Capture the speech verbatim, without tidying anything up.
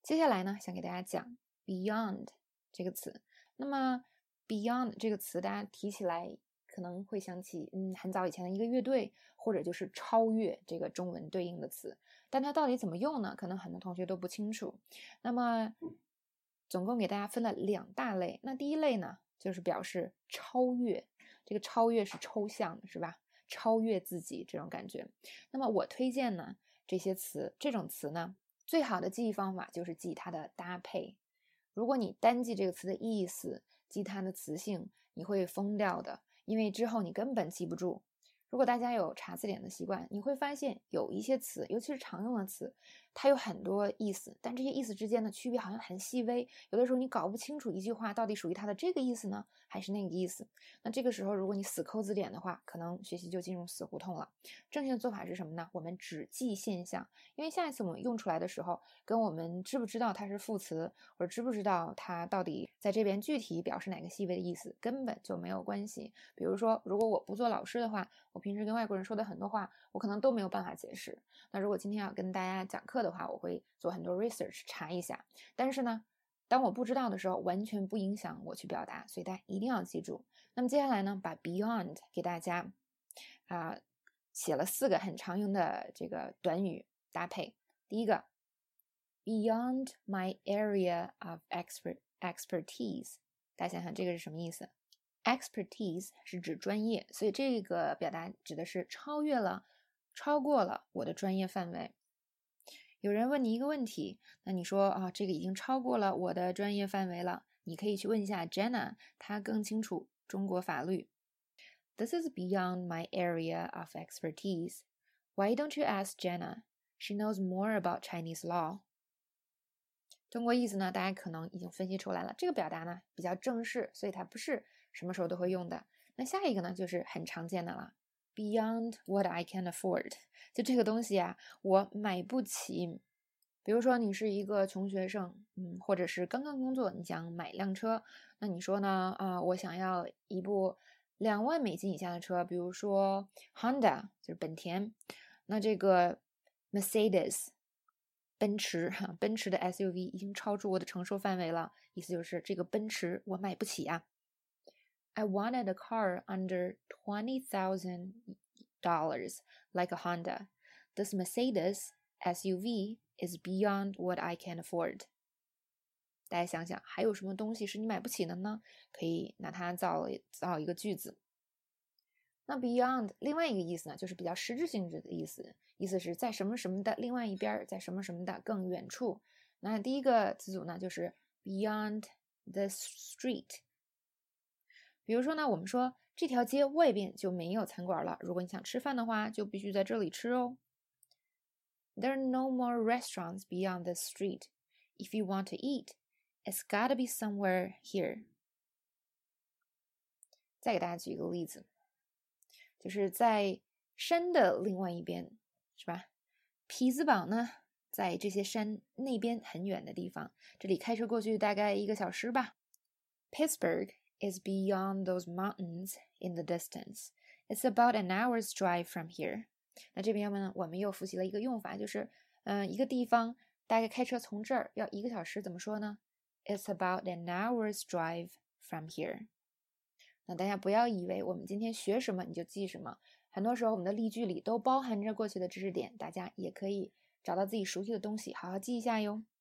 接下来呢，想给大家讲 beyond 这个词。那么 beyond 这个词，大家提起来可能会想起，嗯，很早以前的一个乐队，或者就是超越这个中文对应的词。但它到底怎么用呢？可能很多同学都不清楚。那么总共给大家分了两大类。那第一类呢，就是表示超越。这个超越是抽象的，是吧？超越自己这种感觉。那么我推荐呢，这些词，这种词呢，最好的记忆方法就是记它的搭配。如果你单记这个词的意思，记它的词性，你会疯掉的，因为之后你根本记不住。如果大家有查字典的习惯，你会发现有一些词，尤其是常用的词，它有很多意思，但这些意思之间的区别好像很细微，有的时候你搞不清楚一句话到底属于它的这个意思呢，还是那个意思。那这个时候如果你死抠字典的话，可能学习就进入死胡同了。正确的做法是什么呢？我们只记现象，因为下一次我们用出来的时候，跟我们知不知道它是副词，或者知不知道它到底在这边具体表示哪个细微的意思，根本就没有关系。比如说，如果我不做老师的话，我平时跟外国人说的很多话，我可能都没有办法解释。那如果今天要跟大家讲课的话，我会做很多 research 查一下。但是呢，当我不知道的时候，完全不影响我去表达，所以大家一定要记住。那么接下来呢，把 beyond 给大家啊、呃、写了四个很常用的这个短语搭配。第一个 beyond my area of expert expertise， 大家想想这个是什么意思？Expertise 是指专业，所以这个表达指的是超越了、超过了我的专业范围。有人问你一个问题，那你说啊，这个已经超过了我的专业范围了，你可以去问一下 Jenna， 她更清楚中国法律。This is beyond my area of expertise. Why don't you ask Jenna? She knows more about Chinese law. 中国意思呢，大家可能已经分析出来了。这个表达呢比较正式，所以它不是什么时候都会用的。那下一个呢就是很常见的了 ，beyond what I can afford。就这个东西啊，我买不起。比如说你是一个穷学生，嗯，或者是刚刚工作，你想买辆车，那你说呢？啊、呃，我想要一部两万美金以下的车，比如说 Honda 就是本田，那这个 Mercedes。奔驰哈，奔驰的 S U V 已经超出我的承受范围了，意思就是这个奔驰我买不起呀。I wanted a car under twenty thousand dollars, like a Honda. This Mercedes S U V is beyond what I can afford. 大家想想，还有什么东西是你买不起的呢？可以拿它造造一个句子。那 beyond 另外一个意思呢，就是比较实质性质的意思，意思是在什么什么的另外一边，在什么什么的更远处。那第一个词组呢，就是 beyond the street。比如说呢，我们说这条街外边就没有餐馆了，如果你想吃饭的话，就必须在这里吃哦。There are no more restaurants beyond the street. If you want to eat, it's gotta be somewhere here. 再给大家举一个例子。就是在山的另外一边，是吧？匹兹堡呢，在这些山那边很远的地方，这里开车过去大概一个小时吧。Pittsburgh is beyond those mountains in the distance. It's about an hour's drive from here. 那这边呢，我们又复习了一个用法，就是，嗯、呃，一个地方大概开车从这儿要一个小时，怎么说呢？ It's about an hour's drive from here. 那大家不要以为我们今天学什么你就记什么，很多时候我们的例句里都包含着过去的知识点，大家也可以找到自己熟悉的东西，好好记一下哟。